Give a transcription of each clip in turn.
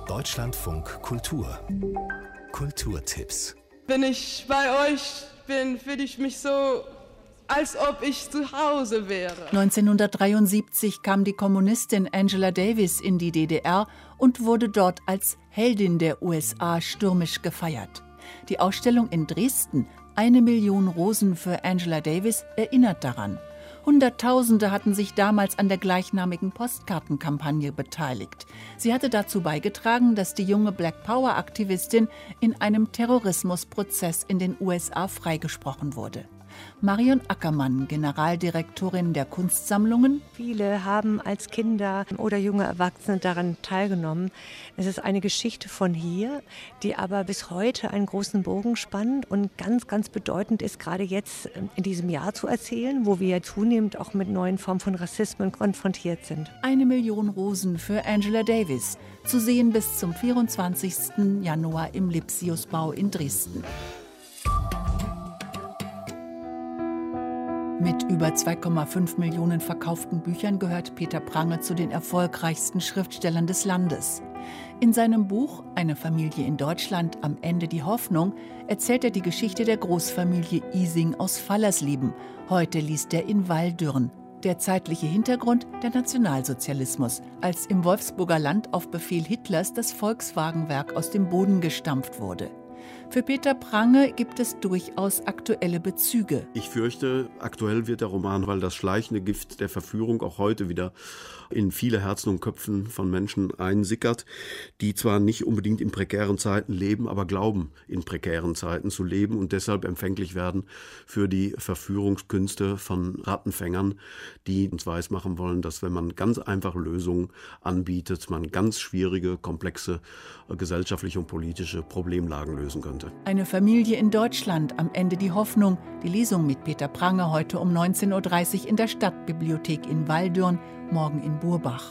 Deutschlandfunk Kultur. Kulturtipps. Wenn ich bei euch bin, fühle ich mich so, als ob ich zu Hause wäre. 1973 kam die Kommunistin Angela Davis in die DDR und wurde dort als Heldin der USA stürmisch gefeiert. Die Ausstellung in Dresden, 1 Million Rosen für Angela Davis, erinnert daran. Hunderttausende hatten sich damals an der gleichnamigen Postkartenkampagne beteiligt. Sie hatte dazu beigetragen, dass die junge Black-Power-Aktivistin in einem Terrorismusprozess in den USA freigesprochen wurde. Marion Ackermann, Generaldirektorin der Kunstsammlungen. Viele haben als Kinder oder junge Erwachsene daran teilgenommen. Es ist eine Geschichte von hier, die aber bis heute einen großen Bogen spannt und ganz, ganz bedeutend ist, gerade jetzt in diesem Jahr zu erzählen, wo wir zunehmend auch mit neuen Formen von Rassismen konfrontiert sind. 1 Million Rosen für Angela Davis, zu sehen bis zum 24. Januar im Lipsiusbau in Dresden. Mit über 2,5 Millionen verkauften Büchern gehört Peter Prange zu den erfolgreichsten Schriftstellern des Landes. In seinem Buch »Eine Familie in Deutschland, am Ende die Hoffnung« erzählt er die Geschichte der Großfamilie Ising aus Fallersleben. Heute liest er in Walldürn. Der zeitliche Hintergrund: der Nationalsozialismus, als im Wolfsburger Land auf Befehl Hitlers das Volkswagenwerk aus dem Boden gestampft wurde. Für Peter Prange gibt es durchaus aktuelle Bezüge. Ich fürchte, aktuell wird der Roman, weil das schleichende Gift der Verführung auch heute wieder in viele Herzen und Köpfen von Menschen einsickert, die zwar nicht unbedingt in prekären Zeiten leben, aber glauben, in prekären Zeiten zu leben und deshalb empfänglich werden für die Verführungskünste von Rattenfängern, die uns weismachen wollen, dass wenn man ganz einfache Lösungen anbietet, man ganz schwierige, komplexe gesellschaftliche und politische Problemlagen lösen könnte. Eine Familie in Deutschland, am Ende die Hoffnung. Die Lesung mit Peter Prange heute um 19.30 Uhr in der Stadtbibliothek in Walldürn, morgen in Burbach.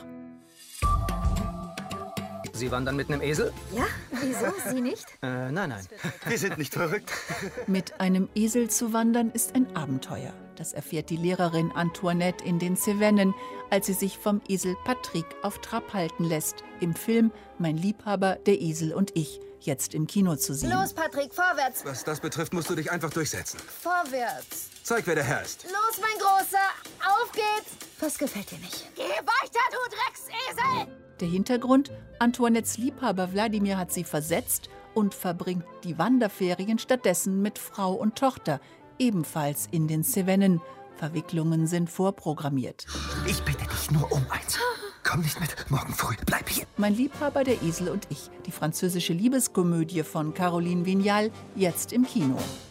Sie wandern mit einem Esel? Ja, wieso? Sie nicht? Nein. Wir sind nicht verrückt. Mit einem Esel zu wandern ist ein Abenteuer. Das erfährt die Lehrerin Antoinette in den Cevennen, als sie sich vom Esel Patrick auf Trab halten lässt. Im Film »Mein Liebhaber, der Esel und ich«, jetzt im Kino zu sehen. Los, Patrick, vorwärts! Was das betrifft, musst du dich einfach durchsetzen. Vorwärts! Zeig, wer der Herr ist. Los, mein Großer! Auf geht's! Was gefällt dir nicht? Geh weiter, du Drecksesel! Der Hintergrund: Antoinettes Liebhaber Wladimir hat sie versetzt und verbringt die Wanderferien stattdessen mit Frau und Tochter, ebenfalls in den Cevennen. Verwicklungen sind vorprogrammiert. Ich bitte dich nur um eins. Komm nicht mit, morgen früh. Bleib hier. Mein Liebhaber, der Esel und ich. Die französische Liebeskomödie von Caroline Vignal, jetzt im Kino.